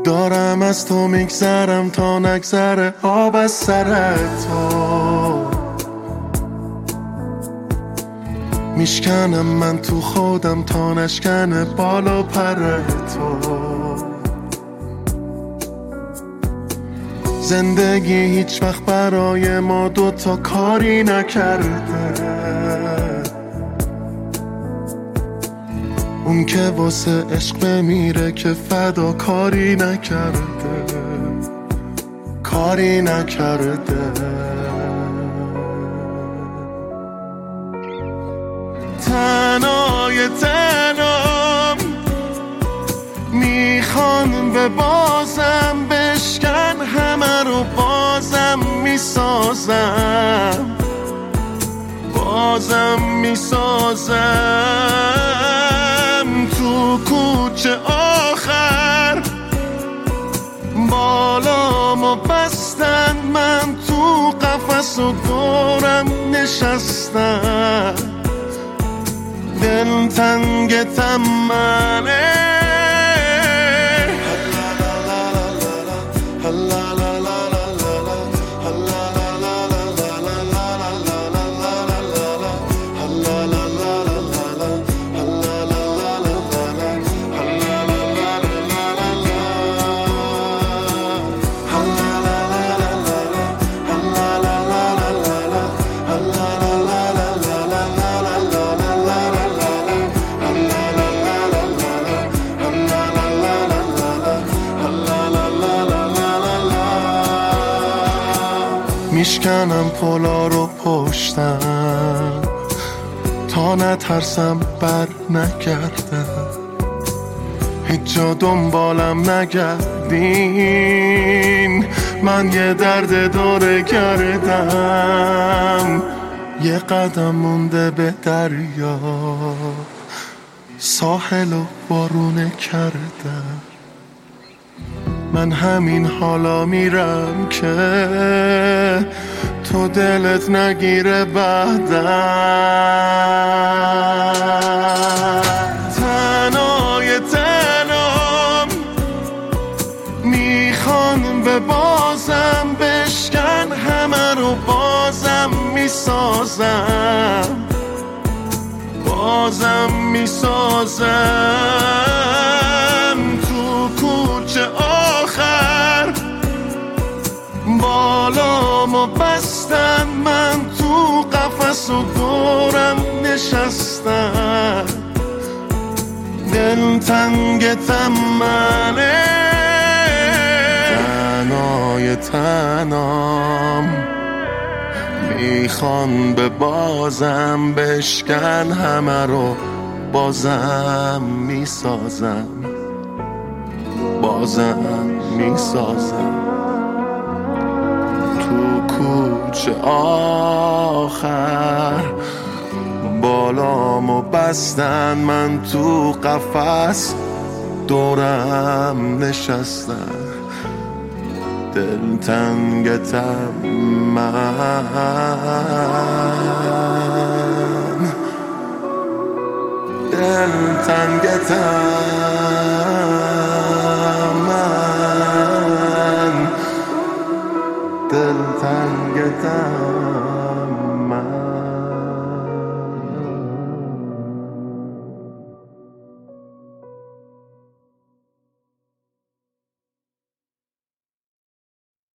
دارم از تو میگذرم تا نگذره آب از سر تو. میشکنم من تو خودم تا نشکنه بالا پر تو. زندگی هیچ وقت برای ما دوتا کاری نکرده. اون که واسه عشق بمیره که فدا کاری نکرده، کاری نکرده. تنهای تنام میخوان به بازم بشکن همه رو بازم میسازم، بازم میسازم. تو کوچه آخر بالامو بستن، من تو قفس و دورم نشستم. دل تنگ تمنه میشکنم پلا رو پشتم تا نترسم بر نگردم. هیچ جا دنبالم نگردین، من یه درد دوره کردم. یه قدم مونده به دریا، ساحل و بارونه کردم. من همین حالا میرم که تو دلت نگیره بعدم. تنهای تنام میخوان به بازم بشکن همه رو بازم میسازم، بازم میسازم. تو کوچه آخر بالامو بستن، من تو قفس و دورم نشستم. دل تنگ تمنه تنهای تنام میخوان به بازم بشکن همه رو بازم میسازم، بازم میسازم. تو کوچه آخر بالامو بستن، من تو قفس دورم نشستم. دل تنگ من، دل تنگ من، دل تنگ